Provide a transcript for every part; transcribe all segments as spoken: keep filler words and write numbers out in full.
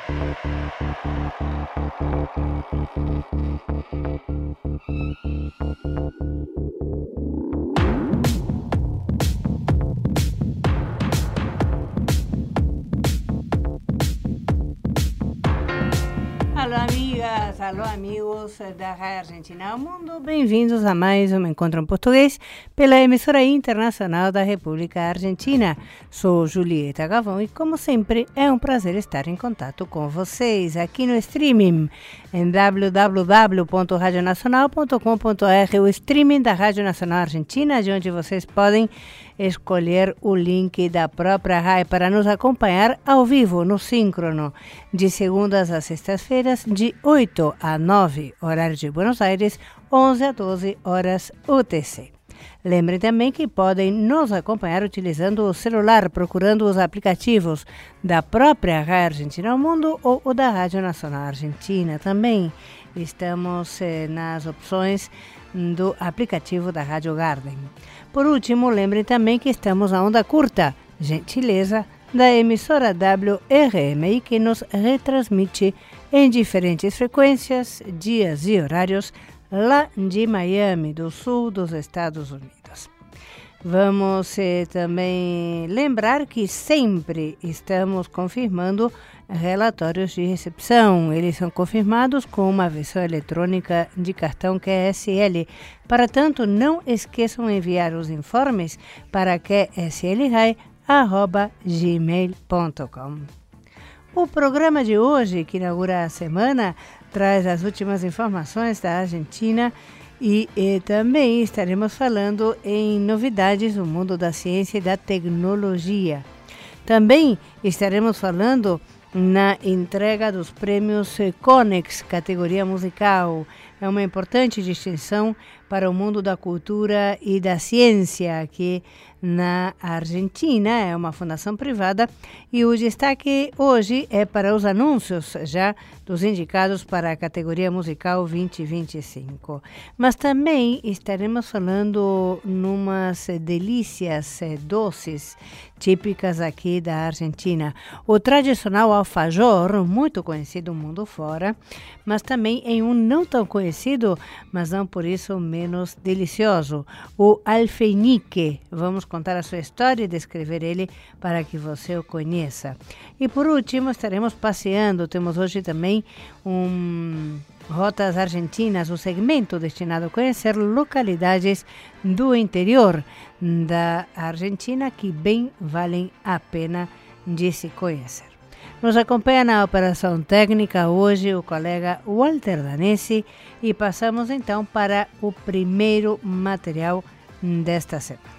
Alô, amigas, alô, amigos da Rádio Argentina ao Mundo, bem-vindos a mais um Encontro em Português pela emissora internacional da República Argentina. Sou Julieta Gavão e, como sempre, é um prazer estar em contato com vocês aqui no streaming em w w w ponto radio nacional ponto com ponto r, o streaming da Rádio Nacional Argentina, de onde vocês podem escolher o link da própria rádio para nos acompanhar ao vivo, no síncrono, de segundas a sextas-feiras, de oito a nove, horário de Buenos Aires, onze a doze horas U T C. Lembrem também que podem nos acompanhar utilizando o celular, procurando os aplicativos da própria Rádio Argentina ao Mundo ou o da Rádio Nacional Argentina também. Estamos eh, nas opções do aplicativo da Rádio Garden. Por último, lembrem também que estamos na onda curta, gentileza da emissora W R M I, que nos retransmite em diferentes frequências, dias e horários lá de Miami, do sul dos Estados Unidos. Vamos eh, também lembrar que sempre estamos confirmando relatórios de recepção. Eles são confirmados com uma versão eletrônica de cartão Q S L. Para tanto, não esqueçam de enviar os informes para q s l r a i arroba gmail ponto com. O programa de hoje, que inaugura a semana, traz as últimas informações da Argentina e, e também estaremos falando em novidades no mundo da ciência e da tecnologia. Também estaremos falando na entrega dos prêmios Conex, categoria musical. É uma importante distinção para o mundo da cultura e da ciência aqui na Argentina. É uma fundação privada e o destaque hoje é para os anúncios já dos indicados para a categoria musical vinte e vinte e cinco. Mas também estaremos falando numas delícias doces típicas aqui da Argentina. O tradicional alfajor, muito conhecido no mundo fora, mas também em um não tão conhecido, mas não por isso menos delicioso, o alfeñique. Vamos contar a sua história e descrever ele para que você o conheça. E por último, estaremos passeando. Temos hoje também um Rotas Argentinas, o segmento destinado a conhecer localidades do interior da Argentina que bem valem a pena de se conhecer. Nos acompanha na operação técnica hoje o colega Walter Danesi e passamos então para o primeiro material desta semana.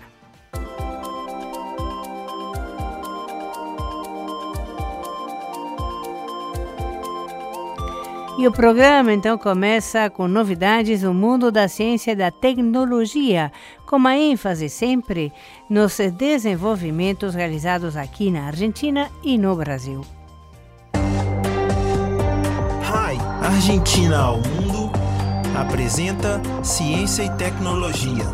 E o programa então começa com novidades no mundo da ciência e da tecnologia, com uma ênfase sempre nos desenvolvimentos realizados aqui na Argentina e no Brasil. Hi, Argentina ao Mundo apresenta Ciência e Tecnologia.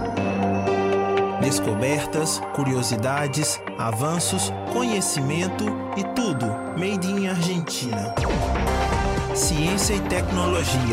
Descobertas, curiosidades, avanços, conhecimento e tudo made in Argentina. Ciência e Tecnologia.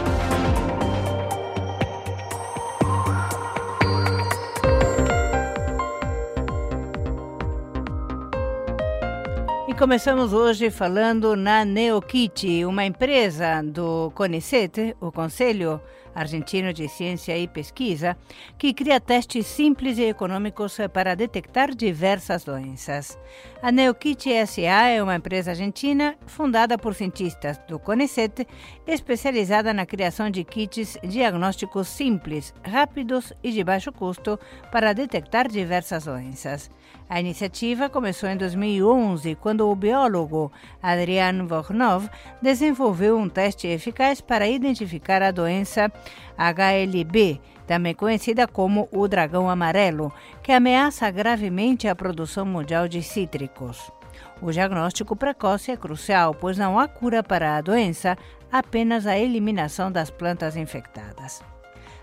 E começamos hoje falando na NeoKit, uma empresa do CONICET, o Conselho Argentino de Ciência e Pesquisa, que cria testes simples e econômicos para detectar diversas doenças. A NeoKit S A é uma empresa argentina fundada por cientistas do CONICET, especializada na criação de kits diagnósticos simples, rápidos e de baixo custo para detectar diversas doenças. A iniciativa começou em dois mil e onze, quando o biólogo Adrian Voronov desenvolveu um teste eficaz para identificar a doença H L B, também conhecida como o dragão amarelo, que ameaça gravemente a produção mundial de cítricos. O diagnóstico precoce é crucial, pois não há cura para a doença, apenas a eliminação das plantas infectadas.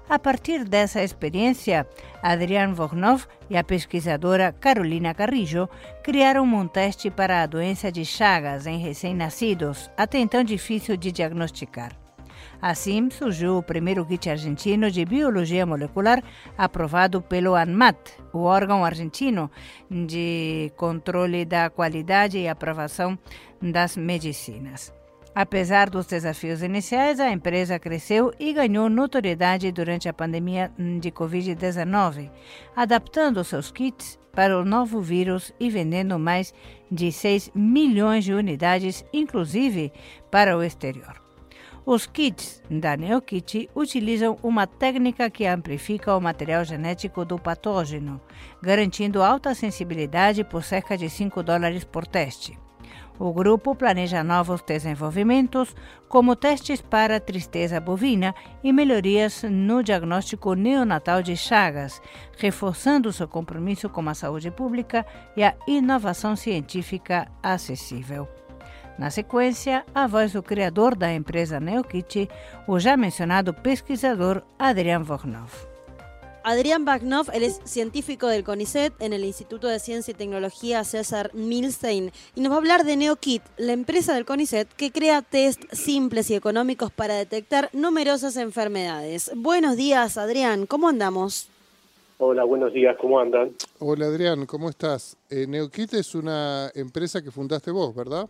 A partir dessa experiência, Adrian Vognov e a pesquisadora Carolina Carrillo criaram um teste para a doença de Chagas em recém-nascidos, até então difícil de diagnosticar. Assim, surgiu o primeiro kit argentino de biologia molecular aprovado pelo ANMAT, o órgão argentino de controle da qualidade e aprovação das medicinas. Apesar dos desafios iniciais, a empresa cresceu e ganhou notoriedade durante a pandemia de covid dezenove, adaptando seus kits para o novo vírus e vendendo mais de seis milhões de unidades, inclusive para o exterior. Os kits da NeoKit utilizam uma técnica que amplifica o material genético do patógeno, garantindo alta sensibilidade por cerca de cinco dólares por teste. O grupo planeja novos desenvolvimentos, como testes para tristeza bovina e melhorias no diagnóstico neonatal de Chagas, reforçando seu compromisso com a saúde pública e a inovação científica acessível. Na sequência, a voz do criador da empresa NeoKit, o já mencionado pesquisador Adrian Vognov. Adrian Vognov, él es científico del CONICET en el Instituto de Ciencia y Tecnología César Milstein y nos va a hablar de NeoKit, la empresa del CONICET que crea test simples y económicos para detectar numerosas enfermedades. Buenos días, Adrián, ¿cómo andamos? Hola, buenos días, ¿cómo andan? Hola, Adrián, ¿cómo estás? Eh, NeoKit es una empresa que fundaste vos, ¿verdad?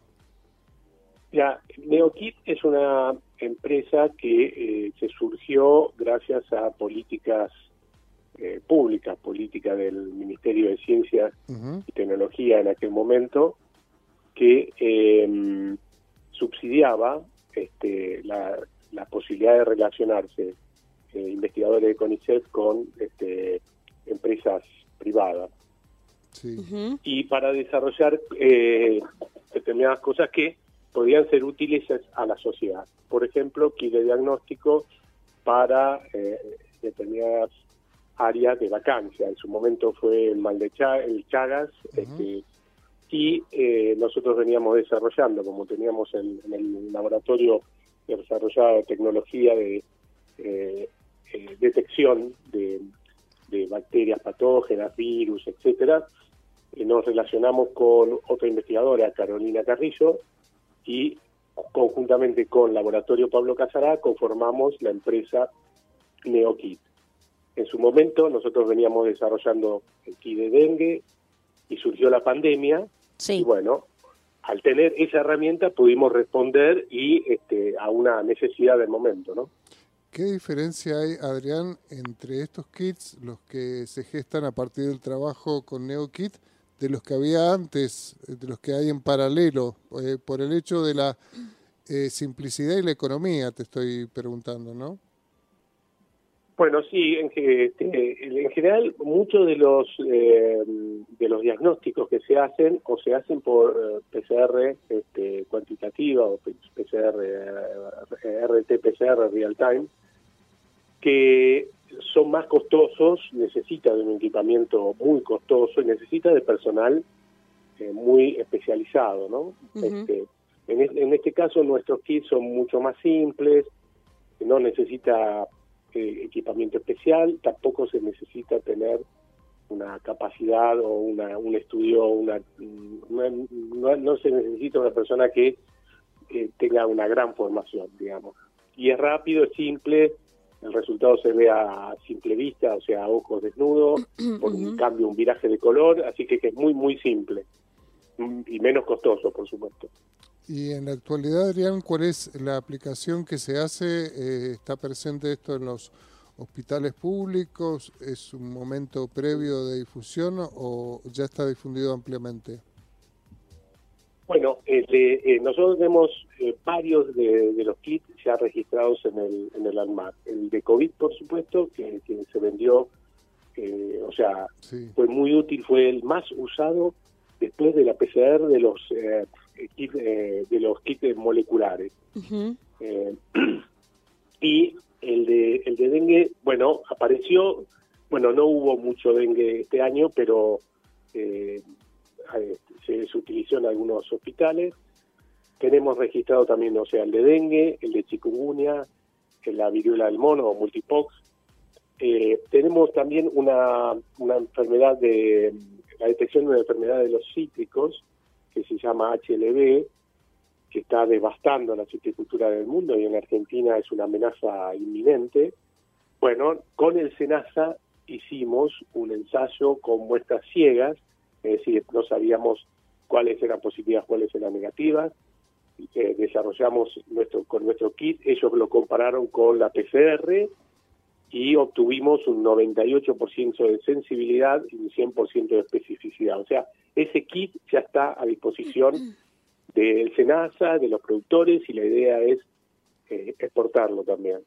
Ya, NeoKit es una empresa que eh, se surgió gracias a políticas eh, públicas, política del Ministerio de Ciencia uh-huh. y Tecnología en aquel momento, que eh, subsidiaba este, la, la posibilidad de relacionarse eh, investigadores de CONICET con este, empresas privadas. Sí. Uh-huh. Y para desarrollar eh, determinadas cosas que podían ser útiles a la sociedad. Por ejemplo, kit de diagnóstico para eh, determinadas áreas de vacancia. En su momento fue el mal de Chagas, el Chagas, uh-huh. este, y eh, nosotros veníamos desarrollando, como teníamos en, en el laboratorio de desarrollada tecnología de eh, eh, detección de, de bacterias patógenas, virus, etcétera, eh, nos relacionamos con otra investigadora, Carolina Carrillo, y conjuntamente con Laboratorio Pablo Casará conformamos la empresa NeoKit. En su momento nosotros veníamos desarrollando el kit de dengue y surgió la pandemia, sí. y bueno, al tener esa herramienta pudimos responder y este, a una necesidad del momento, ¿no? ¿Qué diferencia hay, Adrián, entre estos kits, los que se gestan a partir del trabajo con NeoKit, de los que había antes, de los que hay en paralelo, eh, por el hecho de la eh, simplicidad y la economía, te estoy preguntando, ¿no? Bueno, sí, en, este, en general muchos de los eh, de los diagnósticos que se hacen o se hacen por eh, P C R este, cuantitativa o P C R, eh, R T P C R real time, que son más costosos, necesita de un equipamiento muy costoso y necesita de personal eh, muy especializado, ¿no? Uh-huh. Este, en, es, en este caso nuestros kits son mucho más simples, no necesita eh, equipamiento especial, tampoco se necesita tener una capacidad o una, un estudio, una, una no, no se necesita una persona que eh, tenga una gran formación, digamos. Y es rápido, es simple. El resultado se ve a simple vista, o sea, a ojos desnudos, por un cambio, un viraje de color, así que, que es muy, muy simple y menos costoso, por supuesto. Y en la actualidad, Adrián, ¿cuál es la aplicación que se hace? Eh, ¿Está presente esto en los hospitales públicos? ¿Es un momento previo de difusión o ya está difundido ampliamente? Bueno, eh, eh, nosotros tenemos eh, varios de, de los kits ya registrados en el en el ANMAT. El de COVID, por supuesto, que, que se vendió, eh, o sea, sí. fue muy útil, fue el más usado después de la P C R de los eh, kit, eh, de los kits moleculares. Uh-huh. Eh, y el de el de dengue, bueno, apareció, bueno, no hubo mucho dengue este año, pero eh, se, se utilizó en algunos hospitales. Tenemos registrado también, o sea, el de dengue, el de chikungunya, la viruela del mono o multipox, eh, tenemos también una, una enfermedad de, la detección de una enfermedad de los cítricos, que se llama H L B, que está devastando la citricultura del mundo y en Argentina es una amenaza inminente. Bueno, con el SENASA hicimos un ensayo con muestras ciegas, es decir, no sabíamos cuáles eran positivas, cuáles eran negativas. Eh, desarrollamos nuestro con nuestro kit, ellos lo compararon con la P C R y obtuvimos un noventa y ocho por ciento de sensibilidad y un cien por ciento de especificidad. O sea, ese kit ya está a disposición del SENASA, de los productores, y la idea es eh, exportarlo también.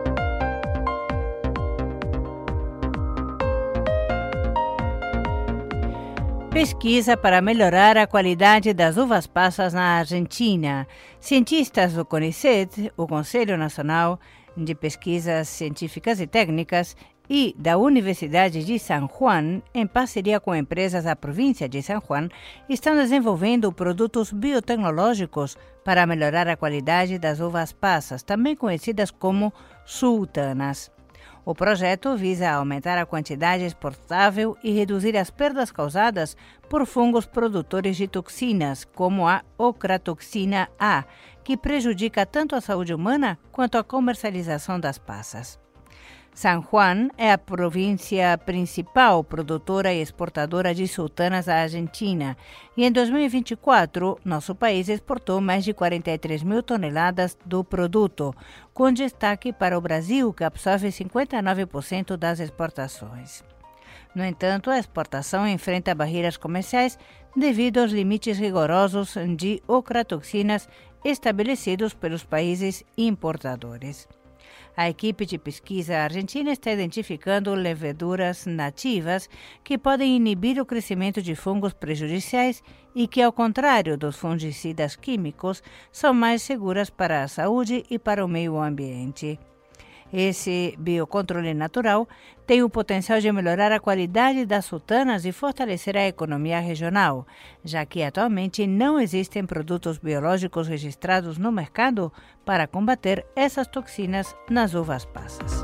Pesquisa para melhorar a qualidade das uvas passas na Argentina. Cientistas do CONICET, o Conselho Nacional de Pesquisas Científicas e Técnicas, e da Universidade de San Juan, em parceria com empresas da província de San Juan, estão desenvolvendo produtos biotecnológicos para melhorar a qualidade das uvas passas, também conhecidas como sultanas. O projeto visa aumentar a quantidade exportável e reduzir as perdas causadas por fungos produtores de toxinas, como a ocratoxina A, que prejudica tanto a saúde humana quanto a comercialização das passas. San Juan é a província principal produtora e exportadora de sultanas da Argentina e em dois mil e vinte e quatro, nosso país exportou mais de quarenta e três mil toneladas do produto, com destaque para o Brasil, que absorve cinquenta e nove por cento das exportações. No entanto, a exportação enfrenta barreiras comerciais devido aos limites rigorosos de ocratoxinas estabelecidos pelos países importadores. A equipe de pesquisa argentina está identificando leveduras nativas que podem inibir o crescimento de fungos prejudiciais e que, ao contrário dos fungicidas químicos, são mais seguras para a saúde e para o meio ambiente. Esse biocontrole natural tem o potencial de melhorar a qualidade das sultanas e fortalecer a economia regional, já que atualmente não existem produtos biológicos registrados no mercado para combater essas toxinas nas uvas passas.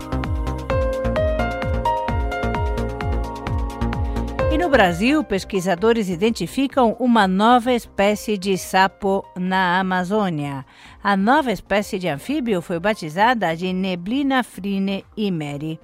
E no Brasil, pesquisadores identificam uma nova espécie de sapo na Amazônia. A nova espécie de anfíbio foi batizada de Neblina frine imeri.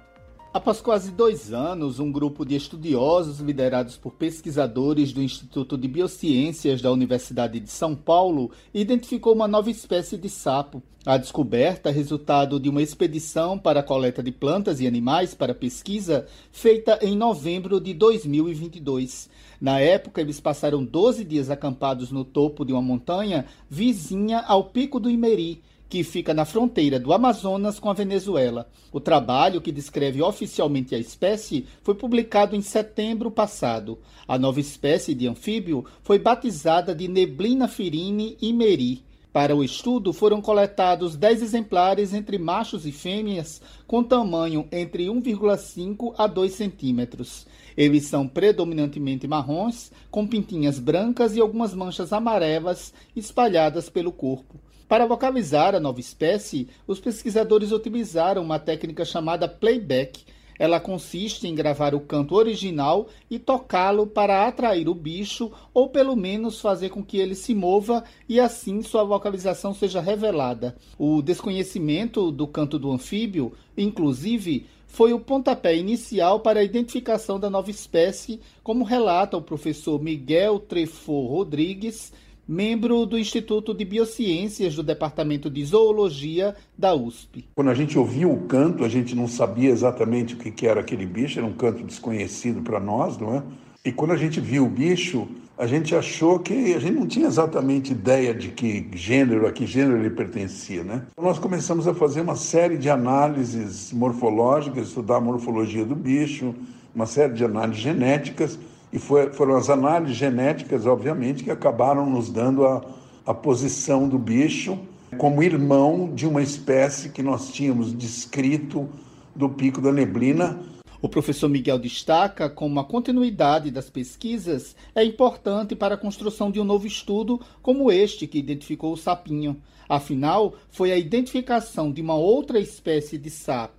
Após quase dois anos, um grupo de estudiosos liderados por pesquisadores do Instituto de Biociências da Universidade de São Paulo identificou uma nova espécie de sapo. A descoberta é resultado de uma expedição para a coleta de plantas e animais para pesquisa feita em novembro de dois mil e vinte e dois. Na época, eles passaram doze dias acampados no topo de uma montanha vizinha ao Pico do Imeri, que fica na fronteira do Amazonas com a Venezuela. O trabalho, que descreve oficialmente a espécie, foi publicado em setembro passado. A nova espécie de anfíbio foi batizada de Neblina frine imeri. Para o estudo, foram coletados dez exemplares entre machos e fêmeas com tamanho entre um vírgula cinco a dois centímetros. Eles são predominantemente marrons, com pintinhas brancas e algumas manchas amarelas espalhadas pelo corpo. Para localizar a nova espécie, os pesquisadores utilizaram uma técnica chamada playback. Ela consiste em gravar o canto original e tocá-lo para atrair o bicho ou pelo menos fazer com que ele se mova e assim sua localização seja revelada. O desconhecimento do canto do anfíbio, inclusive, foi o pontapé inicial para a identificação da nova espécie, como relata o professor Miguel Trefo Rodrigues, membro do Instituto de Biociências do Departamento de Zoologia da U S P. Quando a gente ouviu o canto, a gente não sabia exatamente o que era aquele bicho, era um canto desconhecido para nós, não é? E quando a gente viu o bicho, a gente achou que a gente não tinha exatamente ideia de que gênero, a que gênero ele pertencia, né? Nós começamos a fazer uma série de análises morfológicas, estudar a morfologia do bicho, uma série de análises genéticas, e foi, foram as análises genéticas, obviamente, que acabaram nos dando a, a posição do bicho como irmão de uma espécie que nós tínhamos descrito do Pico da Neblina. O professor Miguel destaca como a continuidade das pesquisas é importante para a construção de um novo estudo como este que identificou o sapinho. Afinal, foi a identificação de uma outra espécie de sapo,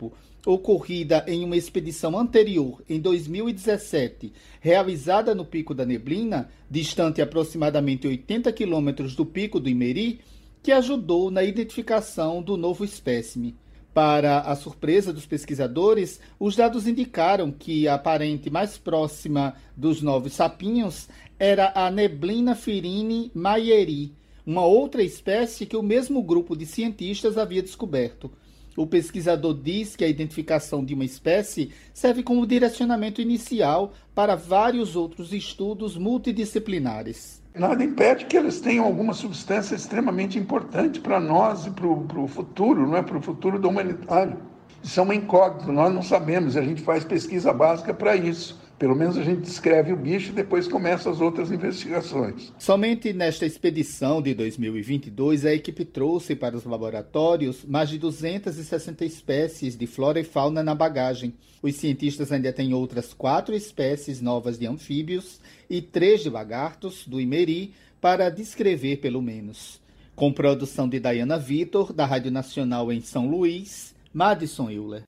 ocorrida em uma expedição anterior, em dois mil e dezessete, realizada no Pico da Neblina, distante aproximadamente oitenta quilômetros do Pico do Imeri, que ajudou na identificação do novo espécime. Para a surpresa dos pesquisadores, os dados indicaram que a parente mais próxima dos novos sapinhos era a Neblina firine mayeri, uma outra espécie que o mesmo grupo de cientistas havia descoberto. O pesquisador diz que a identificação de uma espécie serve como direcionamento inicial para vários outros estudos multidisciplinares. Nada impede que eles tenham alguma substância extremamente importante para nós e para o futuro, não é? Para o futuro do humanitário. Isso é uma incógnita, nós não sabemos, a gente faz pesquisa básica para isso. Pelo menos a gente descreve o bicho e depois começa as outras investigações. Somente nesta expedição de dois mil e vinte e dois, a equipe trouxe para os laboratórios mais de duzentas e sessenta espécies de flora e fauna na bagagem. Os cientistas ainda têm outras quatro espécies novas de anfíbios e três de lagartos do Imeri para descrever pelo menos. Com produção de Diana Vitor, da Rádio Nacional em São Luís, Madison Euler.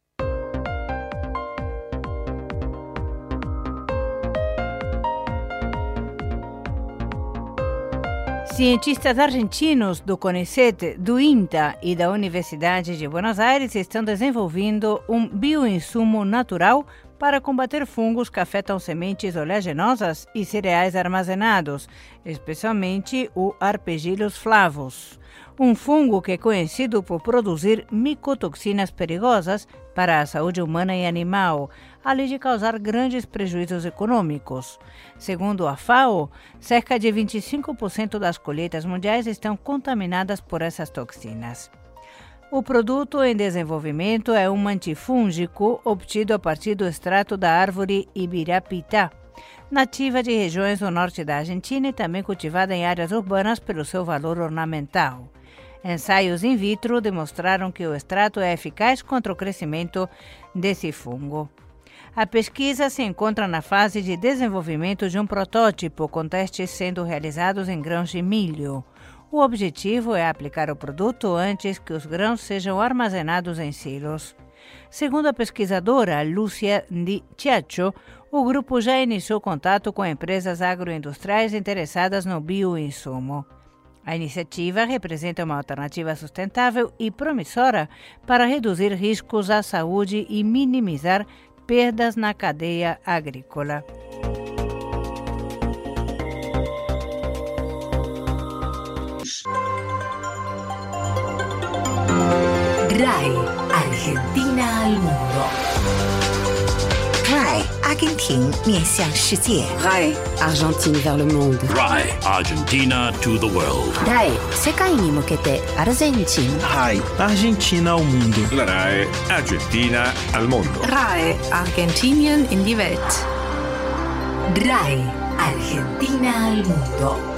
Cientistas argentinos do CONICET, do INTA e da Universidade de Buenos Aires estão desenvolvendo um bioinsumo natural para combater fungos que afetam sementes oleaginosas e cereais armazenados, especialmente o Arpegillus flavus, um fungo que é conhecido por produzir micotoxinas perigosas para a saúde humana e animal, além de causar grandes prejuízos econômicos. Segundo a FAO, cerca de vinte e cinco por cento das colheitas mundiais estão contaminadas por essas toxinas. O produto em desenvolvimento é um antifúngico obtido a partir do extrato da árvore Ibirapitá, nativa de regiões do norte da Argentina e também cultivada em áreas urbanas pelo seu valor ornamental. Ensaios in vitro demonstraram que o extrato é eficaz contra o crescimento desse fungo. A pesquisa se encontra na fase de desenvolvimento de um protótipo, com testes sendo realizados em grãos de milho. O objetivo é aplicar o produto antes que os grãos sejam armazenados em silos. Segundo a pesquisadora Lúcia Di Ciaccio, o grupo já iniciou contato com empresas agroindustriais interessadas no bioinsumo. A iniciativa representa uma alternativa sustentável e promissora para reduzir riscos à saúde e minimizar perdas na cadeia agrícola. RAI, Argentina al mundo. RAI, Argentina 面向世界. RAI, Argentine vers le monde. RAI, Argentina to the world. RAI, 世界に向けてアルゼンチン. RAI, Argentina ao mundo. La RAI, Argentina al mundo. RAI, Argentinien in die Welt. RAI, Argentina al mundo.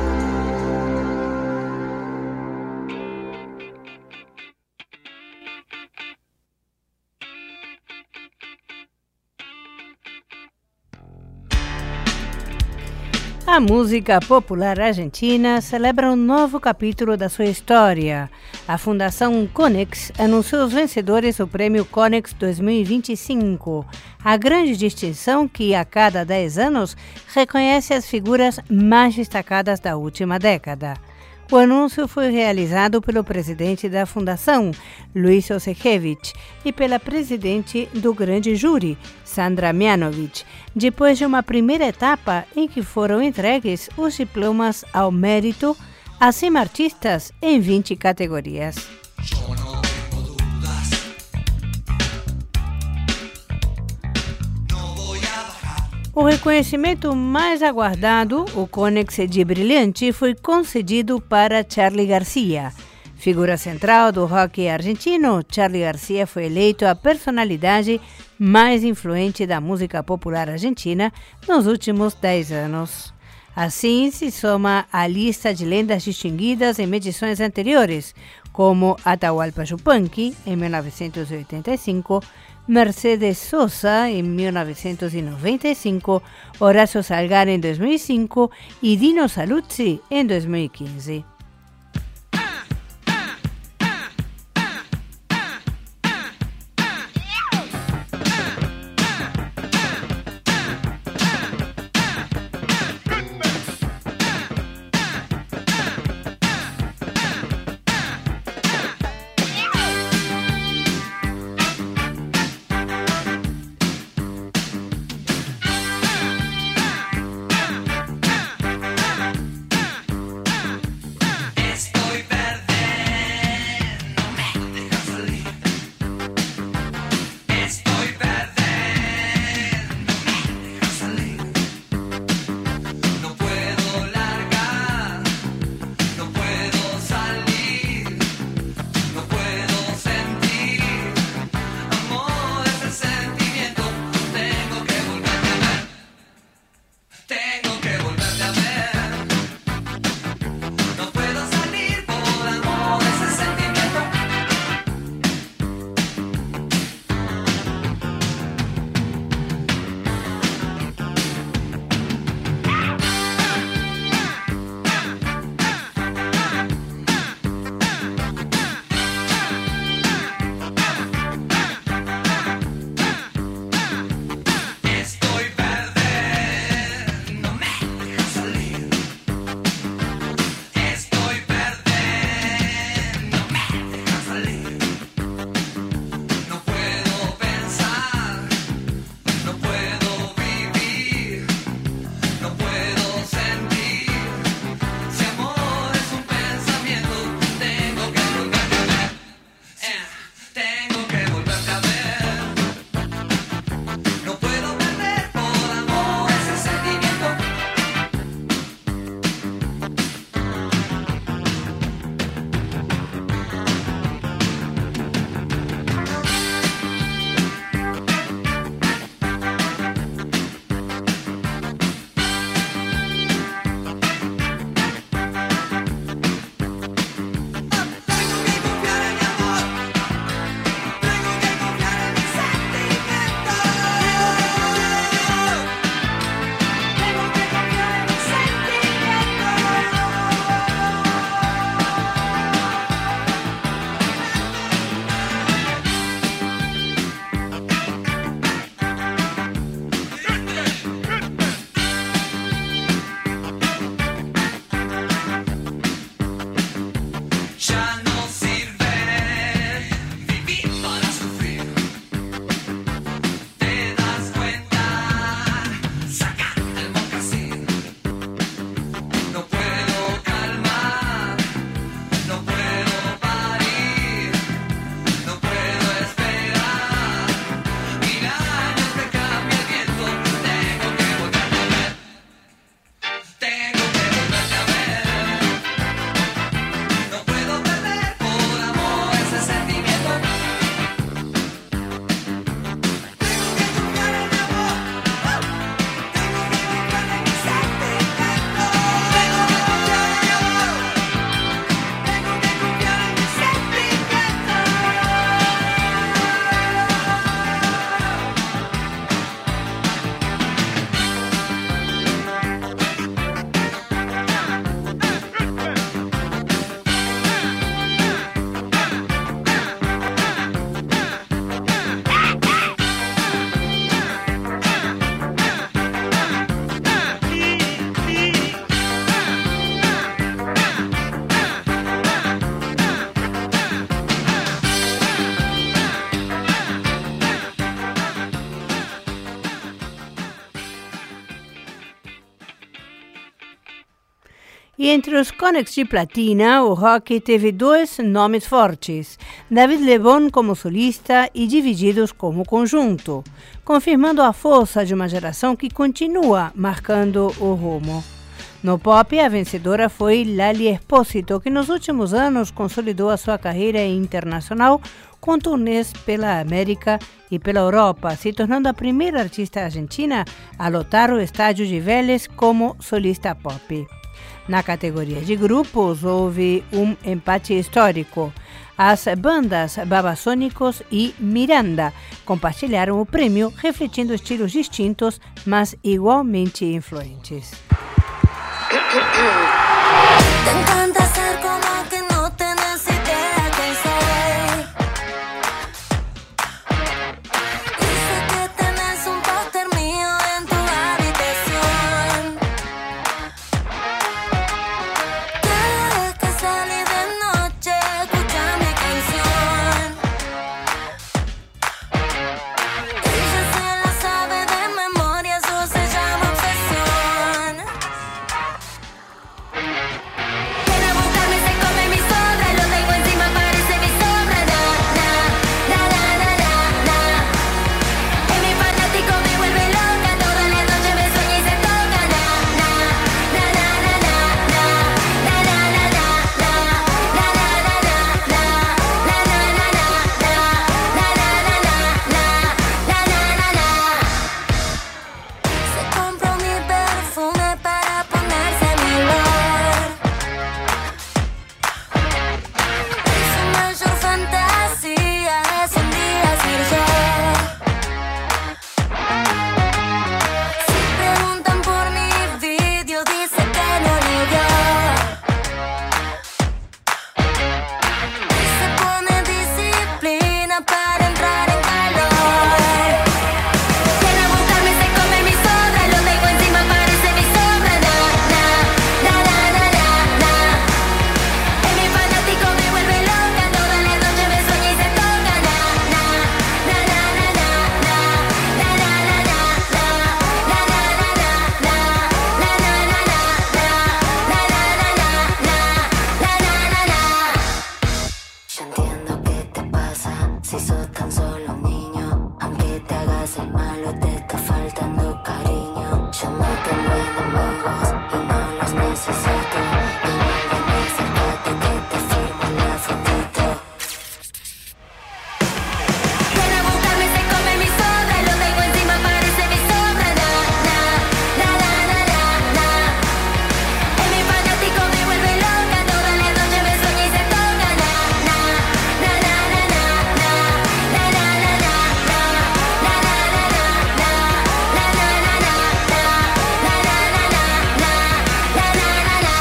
A música popular argentina celebra um novo capítulo da sua história. A Fundação Conex anunciou os vencedores do Prêmio Conex dois mil e vinte e cinco, a grande distinção que, a cada dez anos, reconhece as figuras mais destacadas da última década. O anúncio foi realizado pelo presidente da Fundação, Luiz Osekiewicz, e pela presidente do grande júri, Sandra Mianovic, depois de uma primeira etapa em que foram entregues os diplomas ao mérito a cem artistas em vinte categorias. O reconhecimento mais aguardado, o Conex de Brilhante, foi concedido para Charly Garcia. Figura central do rock argentino, Charly Garcia foi eleito a personalidade mais influente da música popular argentina nos últimos dez anos. Assim, se soma à lista de lendas distinguidas em edições anteriores, como Atahualpa Yupanqui, em mil novecentos e oitenta e cinco, Mercedes Sosa, em mil novecentos e noventa e cinco, Horacio Salgar, em dois mil e cinco e Dino Saluzzi, em dois mil e quinze. E entre os Konex de platina, o rock teve dois nomes fortes, David Lebón como solista e Divididos como conjunto, confirmando a força de uma geração que continua marcando o rumo. No pop, a vencedora foi Lali Espósito, que nos últimos anos consolidou a sua carreira internacional com turnês pela América e pela Europa, se tornando a primeira artista argentina a lotar o estádio de Vélez como solista pop. Na categoria de grupos, houve um empate histórico. As bandas Babasónicos e Miranda compartilharam o prêmio, refletindo estilos distintos, mas igualmente influentes. Te encanta ser como que no tenés idea quién soy. Dice que tenés un póster mío en tu habitación. Cada vez que salí de noche, escucha mi canción. Ella se la sabe de memoria, eso se llama obsesión. Ven a buscarme, se come mi sobra, lo tengo encima, parece mi sombra. Na, na, na, na, na, na, na. Es mi fanático, me vuelve loca, todas las noches me sueña y se toca. Na, na, na, na, na, na, na. Na, na, na, na, na. Na, na, na, na, na. Na, na, na, na, na. Na, na, na, na, na. Na, na, na, na. Se compró mi perfume para ponerse mi olor. Y su mayor fantasía es un día ser yo. Si preguntan por mi video, dice que no lo vio. Y se pone disciplina para entrar en calor. Viene a buscarme, se come mi sobra, lo tengo encima, parece mi sombra. Na, na, na, na, na, na, na. Es mi fanático, me vuelve loca, todas las noches me sueña y se toca. Na, na, na, na, na, na, na. Na, na, na, na, na. Na, na, na, na, na. Na, na, na, na, na. Na, na, na, na, na. Na, na, na, na. Yo entiendo qué te pasa si sos tan solo un niño. Aunque te hagas el malo, te está faltando cariño. Yo me tengo enemigos y no los necesito. Igual ven y acércate que te firmo la fotito. Viene a buscarme, se come mi sobra, lo tengo encima, parece mi sombra. Na, na, na, na, na, na, na. Es mi fanático, me vuelve loca, todas las noches me sueña y se toca. Na, na, na, na, na, na, na. Na, na, na, na, na. Na, na, na, na, na. Na, na, na, na, na. Na, na, na, na, na. Na, na, na, na.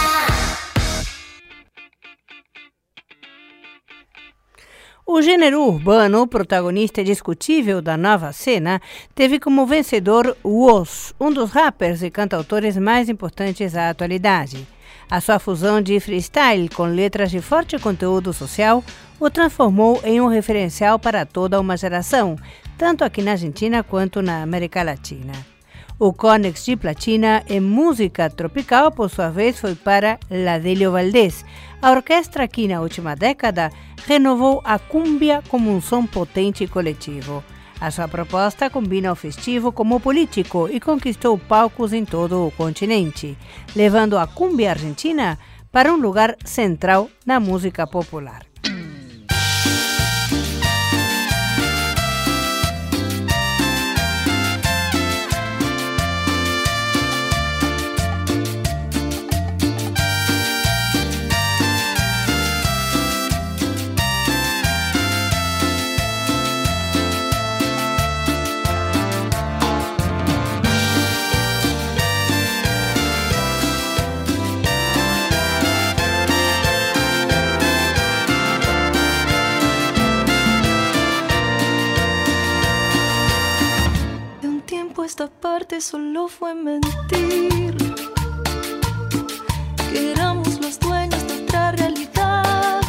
O gênero urbano, protagonista indiscutível da nova cena, teve como vencedor Woz, um dos rappers e cantautores mais importantes da atualidade. A sua fusão de freestyle com letras de forte conteúdo social o transformou em um referencial para toda uma geração, tanto aqui na Argentina quanto na América Latina. O Konex de platina em música tropical, por sua vez, foi para Ladélio Valdés. A orquestra que na última década renovou a cúmbia como um som potente e coletivo. A sua proposta combina o festivo como o político e conquistou palcos em todo o continente, levando a cúmbia argentina para um lugar central na música popular. Esta parte solo fue mentir, que éramos los dueños de otra realidad,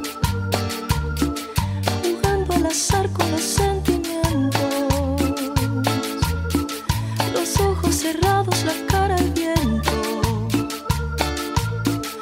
jugando al azar con los sentimientos, los ojos cerrados, la cara al viento.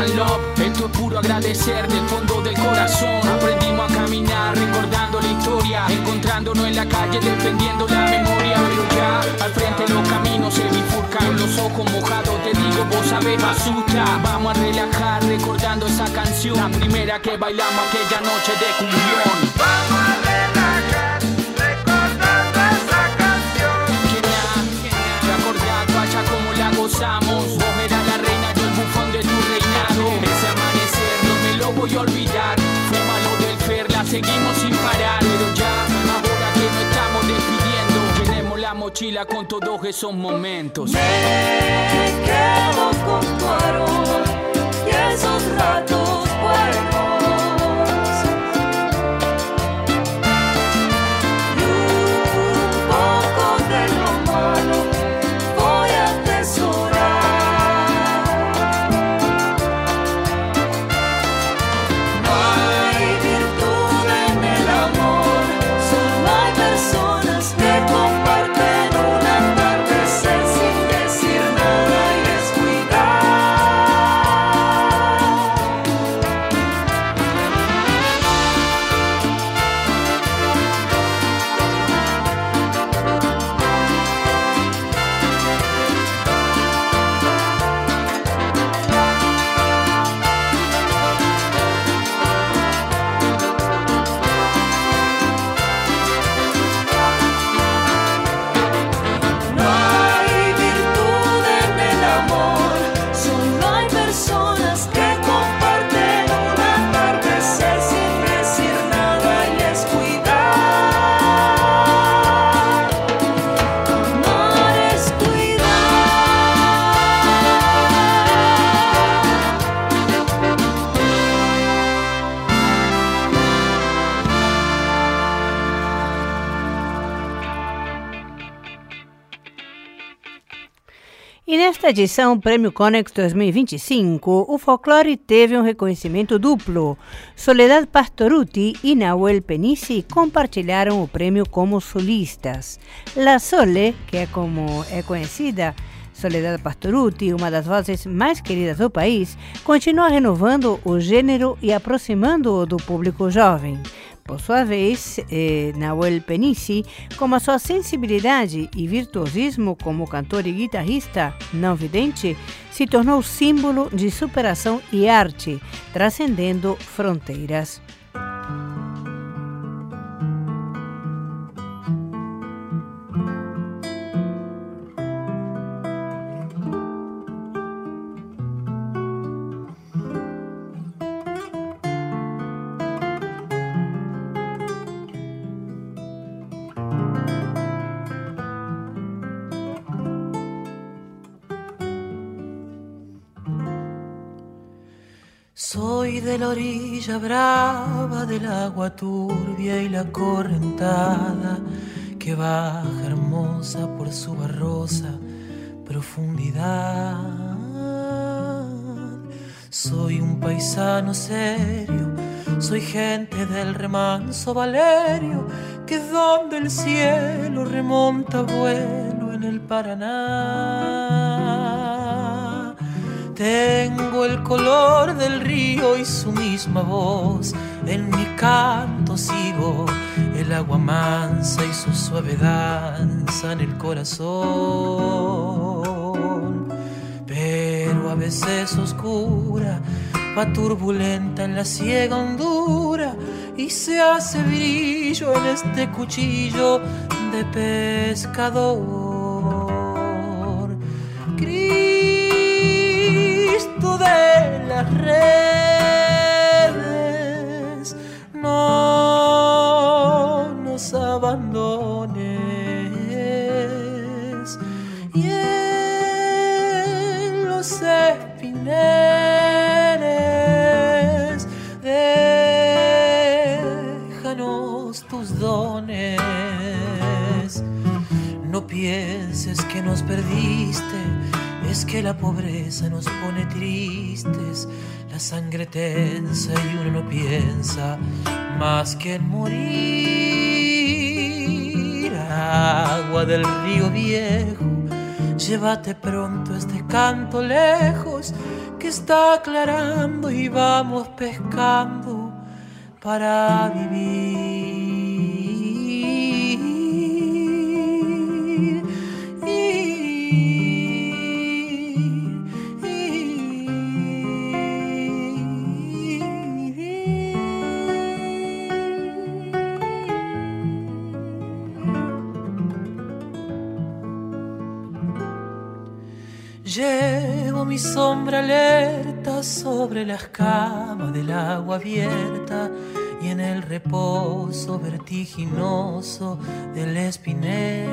one love. Esto es puro agradecer del fondo del corazón. Aprendimos a caminar recordando la historia, encontrándonos en la calle defendiendo la memoria. Pero ya al frente los caminos se bifurcan, los ojos mojados, te digo, vos sabés, me asusta. Vamos a relajar recordando esa canción, la primera que bailamos aquella noche de cumbión. Vamos a relajar recordando esa canción. Que nada, te acordás, vaya como la gozamos. Vos eras la reina, yo el bufón de tu reinado. Ese amanecer no me lo voy a olvidar. Fue malo del Fer, la seguimos sin parar. Pero ya, ahora que nos estamos despidiendo, llenemos la mochila con todos esos momentos. Me quedo con tu aroma y esos ratos buenos. Y un poco de lo malo voy a atesorar. No hay virtud en el amor, solo hay personas que comparten un atardecer sin decir nada y descuidar. No hay virtud en el amor, solo hay personas que comparten un atardecer sin decir nada y descuidar. Amar es E nesta edição Prêmio Conex dois mil e vinte e cinco, o folclore teve um reconhecimento duplo. Soledad Pastorutti e Nahuel Penici compartilharam o prêmio como solistas. La Sole, que é como é conhecida, Soledad Pastorutti, uma das vozes mais queridas do país, continua renovando o gênero e aproximando-o do público jovem. Por sua vez, eh, Nahuel Penici, com a sua sensibilidade e virtuosismo como cantor e guitarrista não vidente, se tornou símbolo de superação e arte, transcendendo fronteiras. Soy de la orilla brava del agua turbia y la correntada que baja hermosa por su barrosa profundidad. Soy un paisano serio, soy gente del remanso Valerio, que donde el cielo remonta vuelo en el Paraná. Tengo el color del río y su misma voz, en mi canto sigo el agua mansa y su suave danza en el corazón. Pero a veces oscura, va turbulenta en la ciega hondura y se hace brillo en este cuchillo de pescador. Cristo de las redes, no nos abandones, y en los espineles déjanos tus dones. No pienses que nos perdiste, es que la pobreza nos pone tristes, la sangre tensa y uno no piensa más que en morir. Agua del río viejo, llévate pronto este canto lejos que está aclarando y vamos pescando para vivir. Llevo mi sombra alerta sobre la escama del agua abierta y en el reposo vertiginoso del espinel.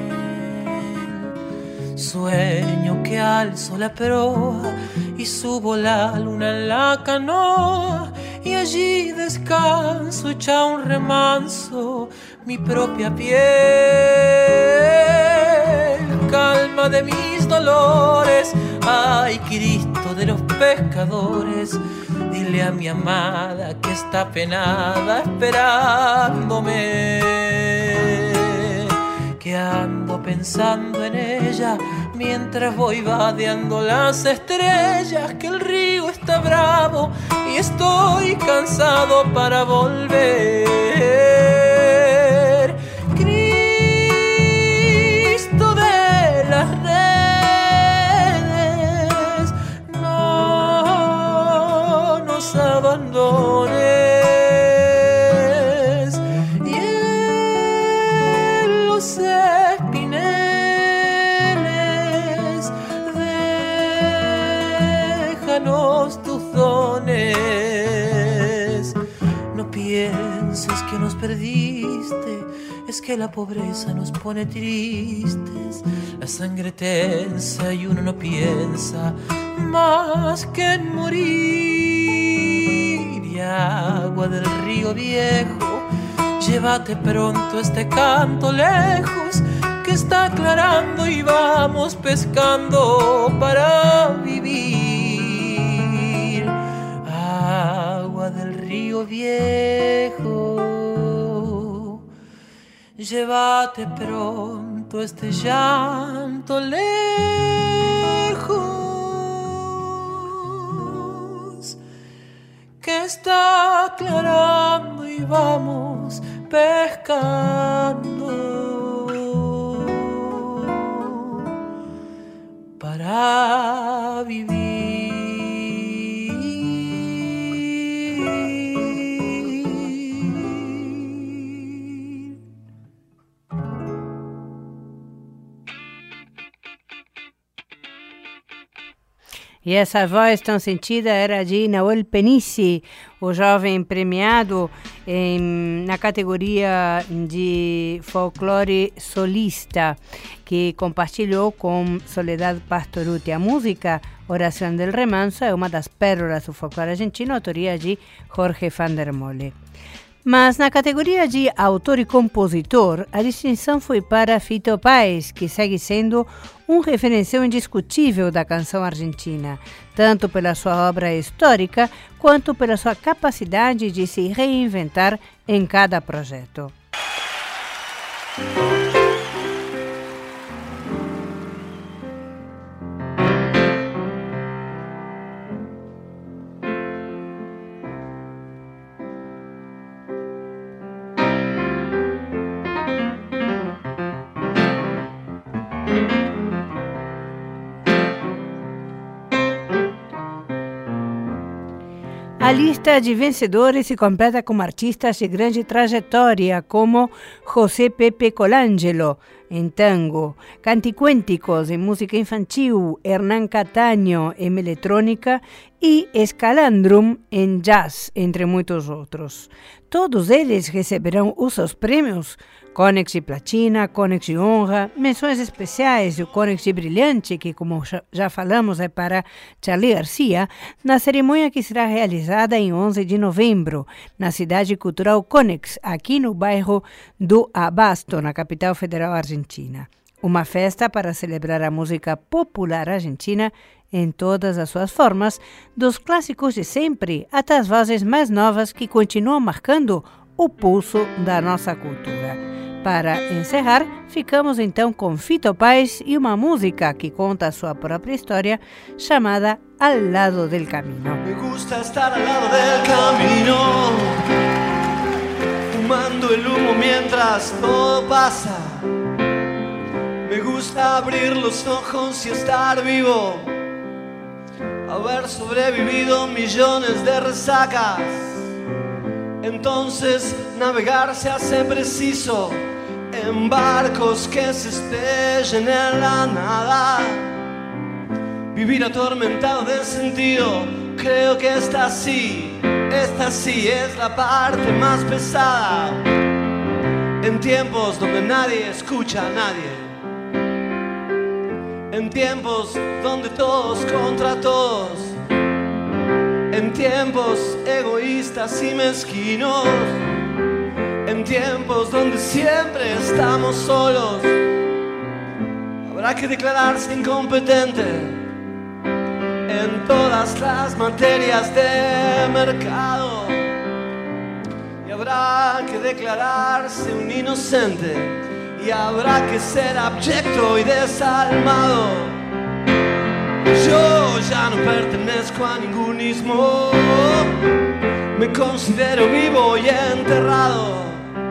Sueño que alzo la proa y subo la luna en la canoa y allí descanso echa un remanso mi propia piel. Calma de mis dolores, ay Cristo de los pescadores, dile a mi amada que está penada esperándome, que ando pensando en ella mientras voy vadeando las estrellas, que el río está bravo y estoy cansado para volver. Cristo de las redes, no nos abandones, y en los espineles déjanos tus dones. No pienses que nos perdiste, es que la pobreza nos pone tristes, la sangre tensa y uno no piensa más que en morir. Y agua del río viejo, llévate pronto este canto lejos que está aclarando y vamos pescando para vivir. Agua del río viejo, llévate pronto este llanto lejos que está aclarando y vamos pescando para vivir. E essa voz tão sentida era de Nahuel Penici, o jovem premiado em, na categoria de folclore solista, que compartilhou com Soledad Pastoruti. A música Oração del Remanso é uma das pérolas do folclore argentino, autoria de Jorge van der Mole. Mas na categoria de autor e compositor, a distinção foi para Fito Páez, que segue sendo um referencial indiscutível da canção argentina, tanto pela sua obra histórica quanto pela sua capacidade de se reinventar em cada projeto. A lista de vencedores se completa com artistas de grande trajetória, como José Pepe Colangelo, em tango, Canticuénticos, em música infantil, Hernán Cataño, em eletrônica, e Escalandrum, em jazz, entre muitos outros. Todos eles receberão os seus prêmios, Conex de Platina, Conex de Honra, menções especiais do Conex de Brilhante, que, como já falamos, é para Charly Garcia, na cerimônia que será realizada em onze de novembro, na Cidade Cultural Conex, aqui no bairro do Abasto, na capital federal argentina. Uma festa para celebrar a música popular argentina em todas as suas formas, dos clássicos de sempre até as vozes mais novas que continuam marcando o pulso da nossa cultura. Para encerrar, ficamos então com Fito Páez e uma música que conta a sua própria história, chamada Al Lado del Camino. Me gusta estar al lado del camino, fumando el humo mientras todo pasa. Me gusta abrir los ojos y estar vivo, haber sobrevivido millones de resacas. Entonces navegar se hace preciso en barcos que se estrellen en la nada. Vivir atormentado de sentido, creo que esta sí, esta sí es la parte más pesada. En tiempos donde nadie escucha a nadie, en tiempos donde todos contra todos, en tiempos egoístas y mezquinos, en tiempos donde siempre estamos solos, habrá que declararse incompetente en todas las materias de mercado, y habrá que declararse un inocente, y habrá que ser abyecto y desalmado. Yo ya no pertenezco a ningún ismo, me considero vivo y enterrado.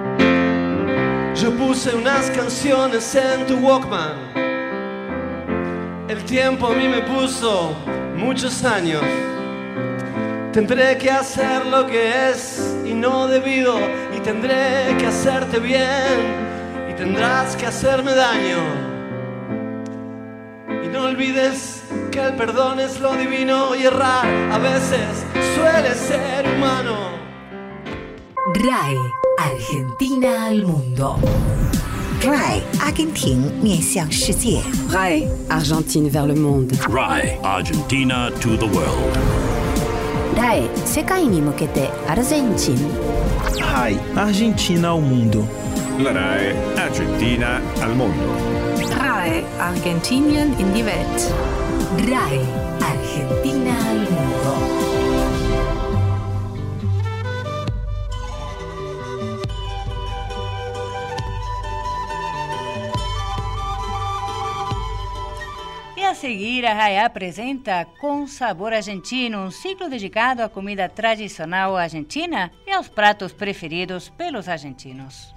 Yo puse unas canciones en tu Walkman, el tiempo a mí me puso muchos años. Tendré que hacer lo que es y no debido, y tendré que hacerte bien y tendrás que hacerme daño. Y no olvides que el perdón es lo divino y errar a veces suele ser humano. R A E Argentina al mundo. R A E 阿根廷面向世界。 R A E Argentine vers le monde. R A E Argentina to the world. R A E 世界に向けてアルゼンチン。 R A E Argentina ao mundo. La R A E Argentina al mondo. R A E Argentinien in die Welt. R A E Argentina al mundo. E a seguir, a R A E apresenta Com Sabor Argentino, um ciclo dedicado à comida tradicional argentina e aos pratos preferidos pelos argentinos.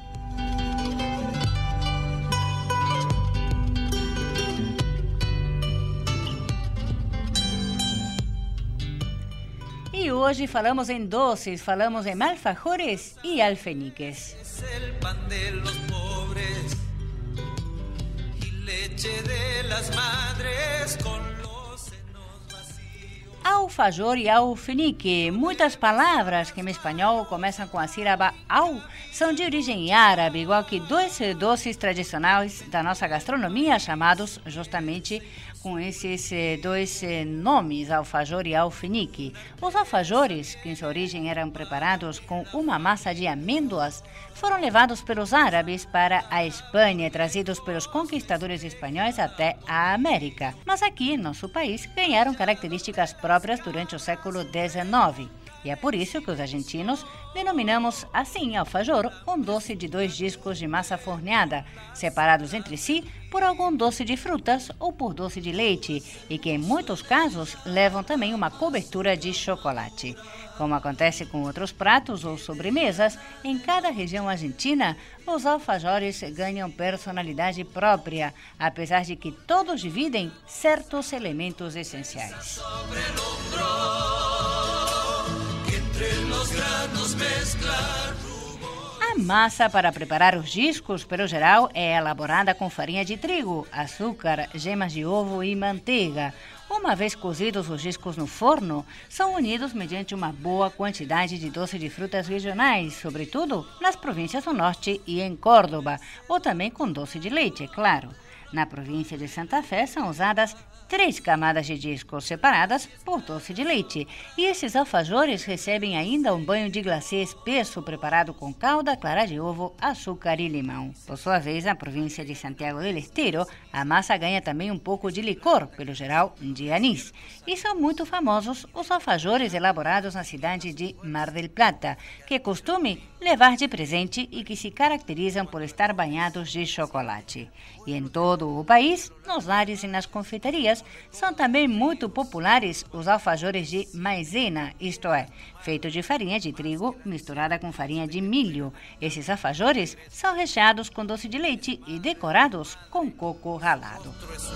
E hoje falamos em doces, falamos em alfajores e alfeniques. Alfajor e alfenique. Muitas palavras que em espanhol começam com a sílaba al são de origem árabe, igual que dois doces tradicionais da nossa gastronomia chamados justamente com esses dois nomes, alfajor e alfenique. Os alfajores, que em sua origem eram preparados com uma massa de amêndoas, foram levados pelos árabes para a Espanha, trazidos pelos conquistadores espanhóis até a América. Mas aqui, em nosso país, ganharam características próprias durante o século dezenove. E é por isso que os argentinos denominamos assim alfajor um doce de dois discos de massa forneada, separados entre si por algum doce de frutas ou por doce de leite, e que em muitos casos levam também uma cobertura de chocolate. Como acontece com outros pratos ou sobremesas, em cada região argentina, os alfajores ganham personalidade própria, apesar de que todos dividem certos elementos essenciais. A massa para preparar os discos, pelo geral, é elaborada com farinha de trigo, açúcar, gemas de ovo e manteiga. Uma vez cozidos os discos no forno, são unidos mediante uma boa quantidade de doce de frutas regionais, sobretudo nas províncias do norte e em Córdoba, ou também com doce de leite, é claro. Na província de Santa Fé são usadas três camadas de discos separadas por doce de leite. E esses alfajores recebem ainda um banho de glacê espesso preparado com calda, clara de ovo, açúcar e limão. Por sua vez, na província de Santiago del Estero, a massa ganha também um pouco de licor, pelo geral de anis. E são muito famosos os alfajores elaborados na cidade de Mar del Plata, que costume levar de presente e que se caracterizam por estar banhados de chocolate. E em todo o país, nos lares e nas confeitarias, são também muito populares os alfajores de maizena, isto é, feito de farinha de trigo misturada com farinha de milho. Esses alfajores são recheados com doce de leite e decorados com coco ralado.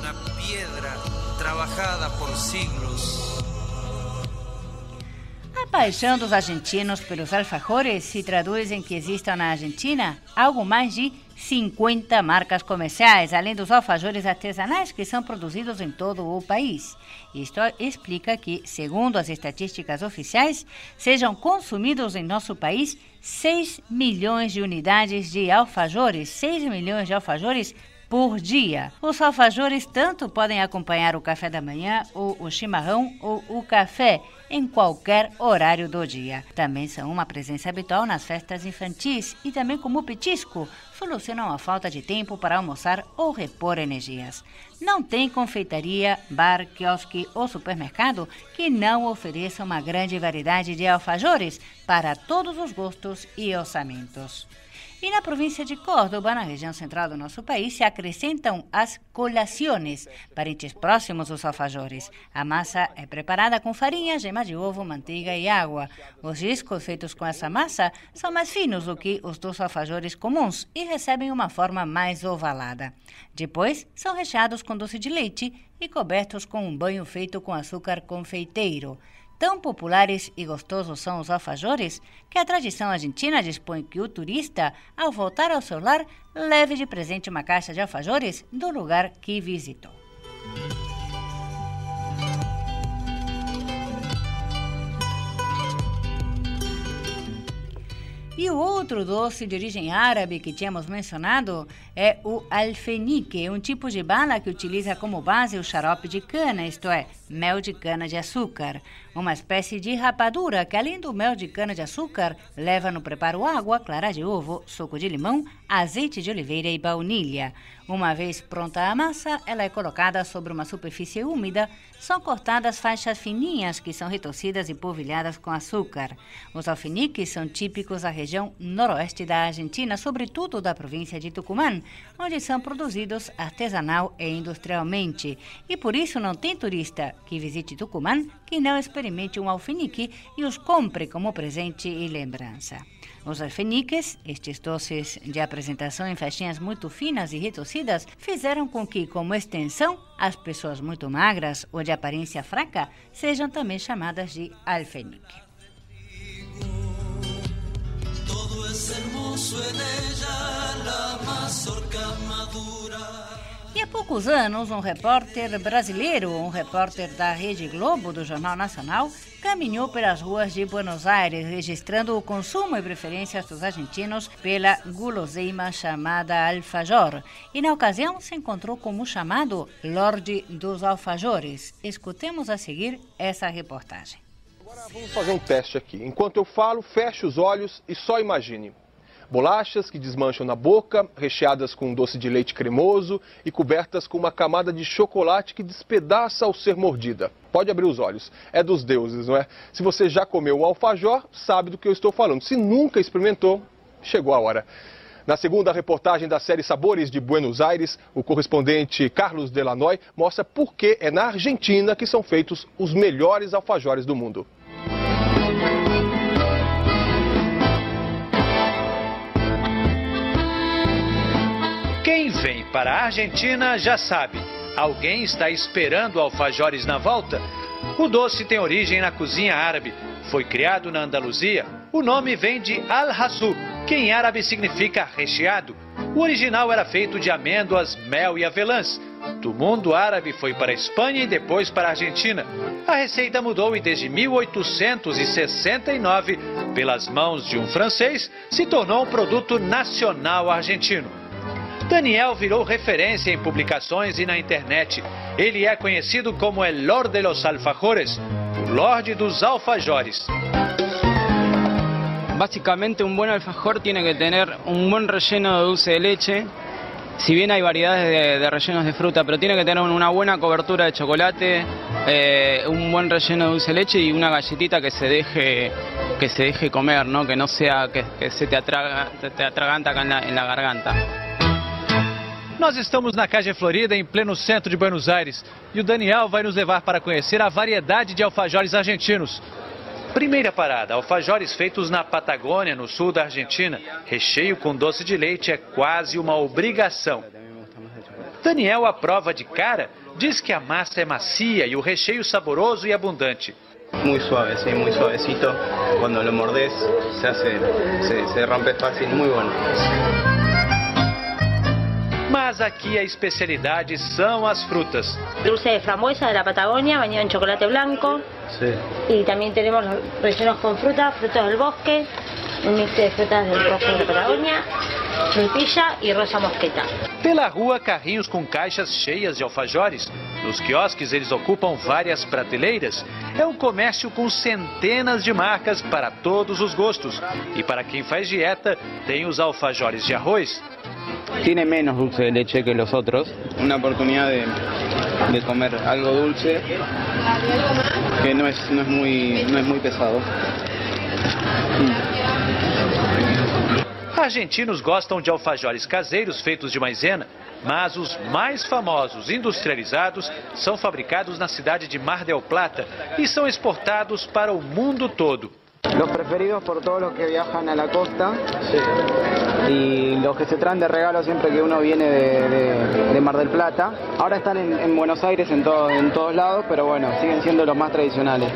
A paixão dos argentinos pelos alfajores se traduz em que existam na Argentina algo mais de cinquenta marcas comerciais, além dos alfajores artesanais que são produzidos em todo o país. Isto explica que, segundo as estatísticas oficiais, sejam consumidos em nosso país seis milhões de unidades de alfajores, seis milhões de alfajores por dia. Os alfajores tanto podem acompanhar o café da manhã, ou o chimarrão, ou o café, em qualquer horário do dia. Também são uma presença habitual nas festas infantis e também como petisco, solucionam a falta de tempo para almoçar ou repor energias. Não tem confeitaria, bar, quiosque ou supermercado que não ofereça uma grande variedade de alfajores para todos os gostos e orçamentos. E na província de Córdoba, na região central do nosso país, se acrescentam as colaciones, parentes próximos dos alfajores. A massa é preparada com farinha, gema de ovo, manteiga e água. Os discos feitos com essa massa são mais finos do que os dos alfajores comuns e recebem uma forma mais ovalada. Depois, são recheados com doce de leite e cobertos com um banho feito com açúcar confeiteiro. Tão populares e gostosos são os alfajores que a tradição argentina dispõe que o turista, ao voltar ao seu lar, leve de presente uma caixa de alfajores do lugar que visitou. E o outro doce de origem árabe que tínhamos mencionado é o alfenique, um tipo de bala que utiliza como base o xarope de cana, isto é, mel de cana-de-açúcar. Uma espécie de rapadura que, além do mel de cana-de-açúcar, leva no preparo água, clara de ovo, suco de limão, azeite de oliveira e baunilha. Uma vez pronta a massa, ela é colocada sobre uma superfície úmida, são cortadas faixas fininhas que são retorcidas e polvilhadas com açúcar. Os alfeniques são típicos da região noroeste da Argentina, sobretudo da província de Tucumã, onde são produzidos artesanal e industrialmente. E por isso não tem turista que visite Tucumã que não experimente um alfenique e os compre como presente e lembrança. Os alfeniques, estes doces de apresentação em festinhas muito finas e retorcidas, fizeram com que, como extensão, as pessoas muito magras ou de aparência fraca sejam também chamadas de alfenique. E há poucos anos, um repórter brasileiro, um repórter da Rede Globo, do Jornal Nacional, caminhou pelas ruas de Buenos Aires, registrando o consumo e preferências dos argentinos pela guloseima chamada alfajor. E na ocasião se encontrou com o chamado Lorde dos Alfajores. Escutemos a seguir essa reportagem. Agora vamos fazer um teste aqui. Enquanto eu falo, feche os olhos e só imagine. Bolachas que desmancham na boca, recheadas com doce de leite cremoso e cobertas com uma camada de chocolate que despedaça ao ser mordida. Pode abrir os olhos. É dos deuses, não é? Se você já comeu o alfajor, sabe do que eu estou falando. Se nunca experimentou, chegou a hora. Na segunda reportagem da série Sabores de Buenos Aires, o correspondente Carlos Delanoy mostra por que é na Argentina que são feitos os melhores alfajores do mundo. Quem vem para a Argentina já sabe, alguém está esperando alfajores na volta? O doce tem origem na cozinha árabe, foi criado na Andaluzia. O nome vem de al-hasu, que em árabe significa recheado. O original era feito de amêndoas, mel e avelãs. Do mundo árabe foi para a Espanha e depois para a Argentina. A receita mudou e desde mil oitocentos e sessenta e nove, pelas mãos de um francês, se tornou um produto nacional argentino. Daniel virou referência em publicações e na internet. Ele é conhecido como El Lord de los Alfajores, o Lorde dos Alfajores. Básicamente un buen alfajor tiene que tener un buen relleno de dulce de leche, si bien hay variedades de, de rellenos de fruta, pero tiene que tener una buena cobertura de chocolate, eh, un buen relleno de dulce de leche y una galletita que se deje, que se deje comer, ¿no? Que no sea que, que se te, atraga, te, te atraganta acá en la, en la garganta. Nós estamos na Calle Florida, em pleno centro de Buenos Aires, e o Daniel vai nos levar para conhecer a variedade de alfajores argentinos. Primeira parada, alfajores feitos na Patagônia, no sul da Argentina. Recheio com doce de leite é quase uma obrigação. Daniel, à prova de cara, diz que a massa é macia e o recheio saboroso e abundante. Muy suave, sí, muy suavecito. Cuando lo mordés se hace, se, se rompe fácil, muy bueno. Mas aqui a especialidade são as frutas. Dulce de frambuesa de la Patagonia, bañado en chocolate blanco. Sí. Y también tenemos los rellenos con fruta, frutos del bosque, un mix de frutas del bosque de la Patagonia, frutilla y rosa mosqueta. Pela rua, carrinhos com caixas cheias de alfajores. Nos quiosques eles ocupam várias prateleiras. É um comércio com centenas de marcas para todos os gostos. E para quem faz dieta, tem os alfajores de arroz. Tiene menos dulce de leche que los otros, una oportunidad de, de comer algo dulce que no es, no es, muy, no es muy pesado. Argentinos gostam de alfajores caseiros feitos de maisena, mas os mais famosos industrializados são fabricados na cidade de Mar del Plata e são exportados para o mundo todo. Los preferidos por todos los que viajan a la costa, sí. Y los que se traen de regalo siempre que uno viene de, de, de Mar del Plata. Ahora están en, en Buenos Aires en, todo, en todos lados, pero bueno, siguen siendo los más tradicionales.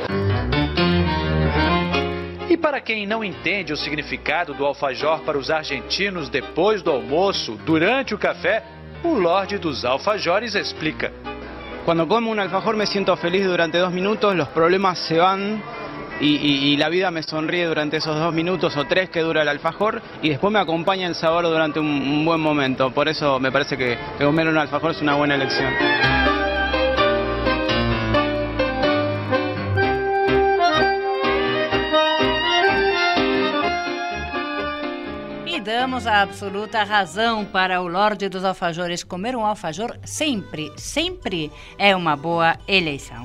E para quem não entende o significado do alfajor para os argentinos depois do almoço, durante o café, o Lorde dos Alfajores explica. Cuando como un alfajor me siento feliz durante dos minutos, los problemas se van. Y, y, y la vida me sonríe durante esos dos minutos o tres que dura el alfajor y después me acompaña el sabor durante un, un buen momento. Por eso me parece que, que comer un alfajor es una buena elección. E damos a absoluta razão para o Lorde dos Alfajores. Comer um alfajor sempre, sempre é uma boa eleição.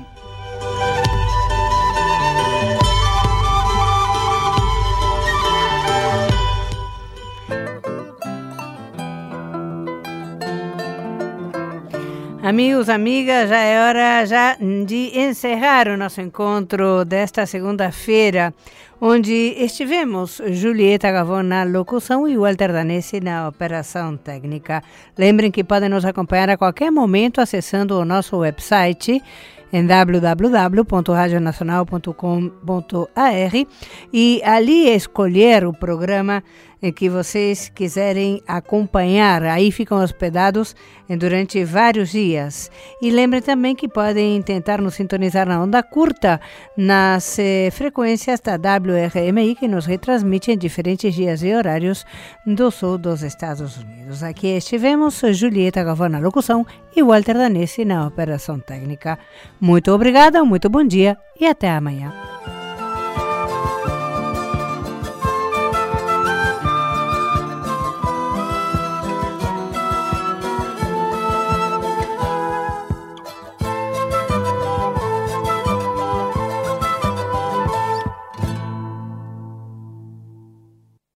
Amigos, amigas, já é hora já de encerrar o nosso encontro desta segunda-feira, onde estivemos Julieta Gavon na locução e Walter Danesi na operação técnica. Lembrem que podem nos acompanhar a qualquer momento acessando o nosso website em w w w ponto radio nacional ponto com ponto a r e ali escolher o programa que vocês quiserem acompanhar. Aí ficam hospedados durante vários dias. E lembrem também que podem tentar nos sintonizar na onda curta nas eh, frequências da W R M I, que nos retransmite em diferentes dias e horários do sul dos Estados Unidos. Aqui estivemos Julieta Gavon na locução e Walter Danesi na operação técnica. Muito obrigada, muito bom dia e até amanhã.